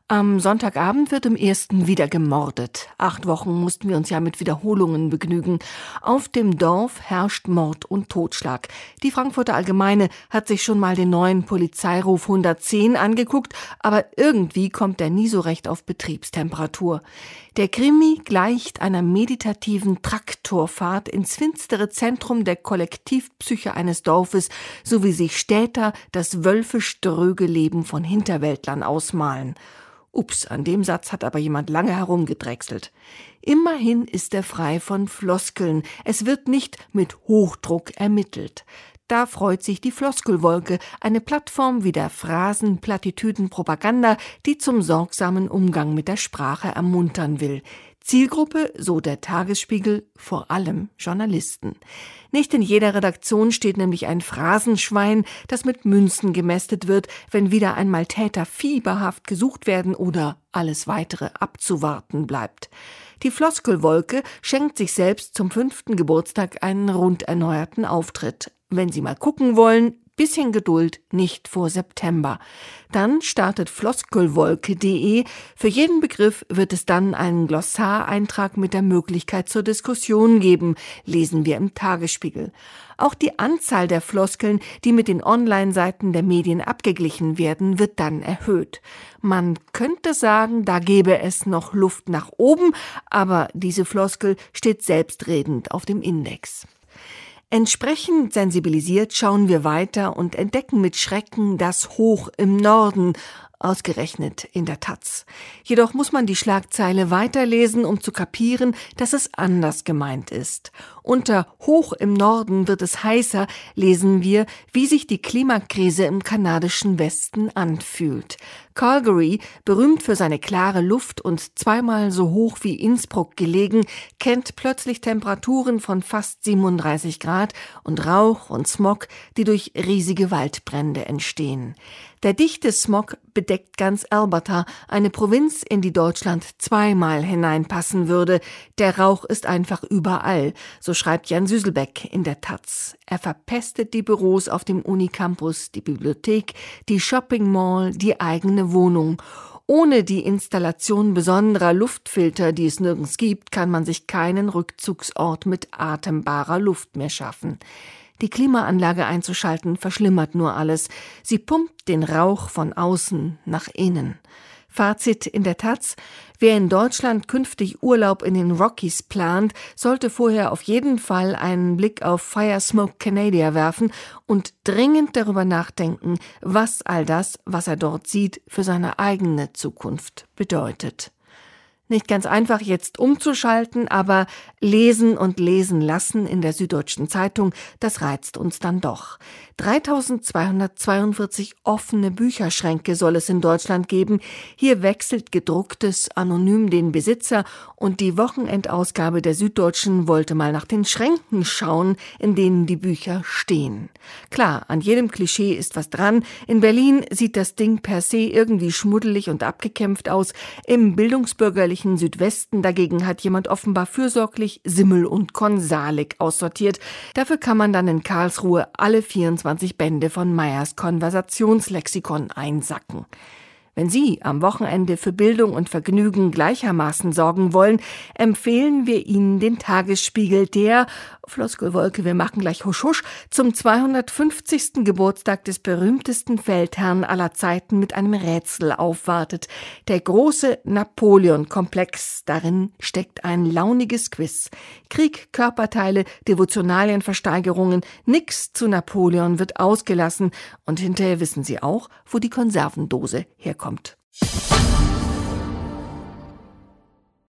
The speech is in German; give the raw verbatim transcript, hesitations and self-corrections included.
Am Sonntagabend wird im Ersten wieder gemordet. Acht Wochen mussten wir uns ja mit Wiederholungen begnügen. Auf dem Dorf herrscht Mord und Totschlag. Die Frankfurter Allgemeine hat sich schon mal den neuen Polizeiruf hundertzehn angeguckt, aber irgendwie kommt er nie so recht auf Betriebstemperatur. Der Krimi gleicht einer meditativen Traktorfahrt ins finstere Zentrum der Kollektivpsyche eines Dorfes, so wie sich Städter das wölfisch-dröge Leben von Hinterwäldlern ausmalen. Ups, an dem Satz hat aber jemand lange herumgedrechselt. Immerhin ist er frei von Floskeln. Es wird nicht mit Hochdruck ermittelt. Da freut sich die Floskelwolke, eine Plattform wie der Phrasen-, Plattitüden-, Propaganda, die zum sorgsamen Umgang mit der Sprache ermuntern will. Zielgruppe, so der Tagesspiegel, vor allem Journalisten. Nicht in jeder Redaktion steht nämlich ein Phrasenschwein, das mit Münzen gemästet wird, wenn wieder einmal Täter fieberhaft gesucht werden oder alles Weitere abzuwarten bleibt. Die Floskelwolke schenkt sich selbst zum fünften Geburtstag einen rund erneuerten Auftritt. Wenn Sie mal gucken wollen, bisschen Geduld, nicht vor September. Dann startet floskelwolke punkt de. Für jeden Begriff wird es dann einen Glossareintrag mit der Möglichkeit zur Diskussion geben, lesen wir im Tagesspiegel. Auch die Anzahl der Floskeln, die mit den Online-Seiten der Medien abgeglichen werden, wird dann erhöht. Man könnte sagen, da gäbe es noch Luft nach oben, aber diese Floskel steht selbstredend auf dem Index. Entsprechend sensibilisiert schauen wir weiter und entdecken mit Schrecken das Hoch im Norden, ausgerechnet in der Taz. Jedoch muss man die Schlagzeile weiterlesen, um zu kapieren, dass es anders gemeint ist. Unter Hoch im Norden wird es heißer, lesen wir, wie sich die Klimakrise im kanadischen Westen anfühlt. Calgary, berühmt für seine klare Luft und zweimal so hoch wie Innsbruck gelegen, kennt plötzlich Temperaturen von fast siebenunddreißig Grad und Rauch und Smog, die durch riesige Waldbrände entstehen. Der dichte Smog bedeckt ganz Alberta, eine Provinz, in die Deutschland zweimal hineinpassen würde. Der Rauch ist einfach überall, so schreibt Jan Süselbeck in der Taz. Er verpestet die Büros auf dem Unicampus, die Bibliothek, die Shopping Mall, die eigene Wohnung. Ohne die Installation besonderer Luftfilter, die es nirgends gibt, kann man sich keinen Rückzugsort mit atembarer Luft mehr schaffen. Die Klimaanlage einzuschalten verschlimmert nur alles. Sie pumpt den Rauch von außen nach innen. Fazit in der Taz: Wer in Deutschland künftig Urlaub in den Rockies plant, sollte vorher auf jeden Fall einen Blick auf Fire Smoke Canada werfen und dringend darüber nachdenken, was all das, was er dort sieht, für seine eigene Zukunft bedeutet. Nicht ganz einfach jetzt umzuschalten, aber lesen und lesen lassen in der Süddeutschen Zeitung, das reizt uns dann doch. dreitausendzweihundertzweiundvierzig offene Bücherschränke soll es in Deutschland geben. Hier wechselt Gedrucktes anonym den Besitzer und die Wochenendausgabe der Süddeutschen wollte mal nach den Schränken schauen, in denen die Bücher stehen. Klar, an jedem Klischee ist was dran. In Berlin sieht das Ding per se irgendwie schmuddelig und abgekämpft aus. Im bildungsbürgerlichen Südwesten dagegen hat jemand offenbar fürsorglich Simmel und Konsalik aussortiert. Dafür kann man dann in Karlsruhe alle vierundzwanzig Bände von Meyers Konversationslexikon einsacken. Wenn Sie am Wochenende für Bildung und Vergnügen gleichermaßen sorgen wollen, empfehlen wir Ihnen den Tagesspiegel, der, Floskelwolke, wir machen gleich husch husch, zum zweihundertfünfzigsten Geburtstag des berühmtesten Feldherrn aller Zeiten mit einem Rätsel aufwartet. Der große Napoleon-Komplex, darin steckt ein launiges Quiz. Krieg, Körperteile, Devotionalienversteigerungen, nix zu Napoleon wird ausgelassen und hinterher wissen Sie auch, wo die Konservendose herkommt.